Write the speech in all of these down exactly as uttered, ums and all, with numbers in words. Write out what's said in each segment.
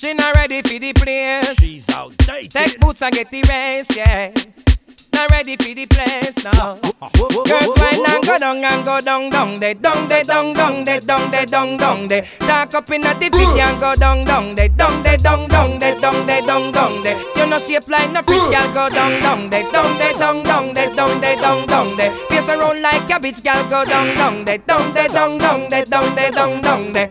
She not ready for the place. She's outdated. Take boots and get the race, yeah. Not ready for the place now. Girls wine and go down and go down down they down they down down they down they down down they talk up in the feet and go down down they down they down down they down they down down they you know shape like no fish girl go down down they down they down down they down they down down they face around like a bitch girl go down down they down they down down they down they down down they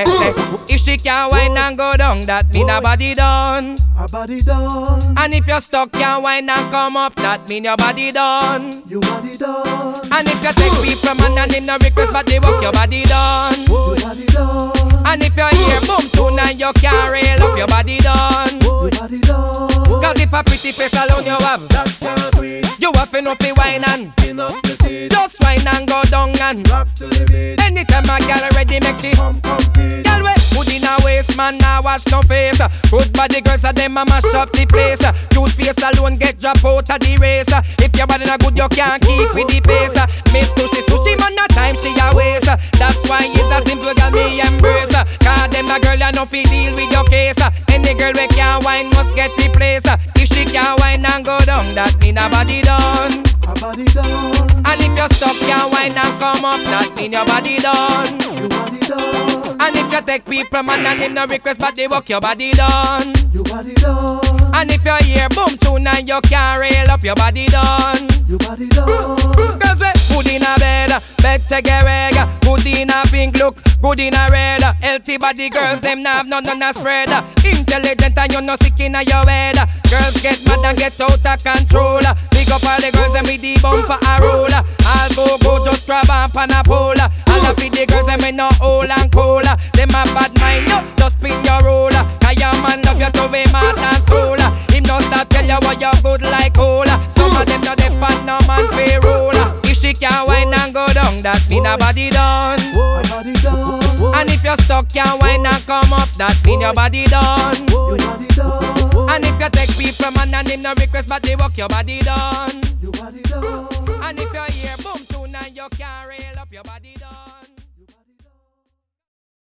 if she can't wine and go down that mean her body done her body done and if you're stuck can't wine and come up that mean your body done. Your body done. And if you take people man and him no request but they walk your body done. Your body done. And if you hear boom tune and you can't rail up your body done. Your body done. Cause if a pretty face alone you have that can't wait. You have enough to wine and skin up the teeth. Just wine and go down and rock to the beat. Anytime a girl ready make she come compete. Girl we put in a waist man now wash no face. Good body girls a them a mash up the place. Cute face alone get drop out of the race. If your body not good, you can't keep with the pace. Miss Tushy, Tushy man, no time she a waste. That's why it's a simple girl me embrace. Cause them a girl you no fi deal with your case. Any girl we can't wine must get replaced. If she can't wine and go down, that mean her body done. Her body done. And if you stop can't wine and come up, that mean your body done. Your body done. And if you take people man and them no request but they walk your body done. Your body done. And if you hear boom tune and you can't rail up your body done. Your body done. Cause we good in a bed, bed to get reg. Good in a pink look, good in a red. Healthy body girls, them nah have none none a spread. Intelligent and you no sick in a your head. Girls get mad and get out of control. Pick up all the girls and with the bumper a roll. I'll go go just grab up on a pole. All of the girls them in no hole and cool. Them a bad mind, you just spin your roll. Cause your man love you to be mad and soul. Him no start tell you what you good like cola. Some of them no depend no man payroll. If she can't wine and go down, that mean her body done. Her body done. And if you stuck can't wine and come up, that mean your body done. Your body done. And if you take people man and him no request but they walk your body done. Your body done. And if you hear boom tune and you can't rail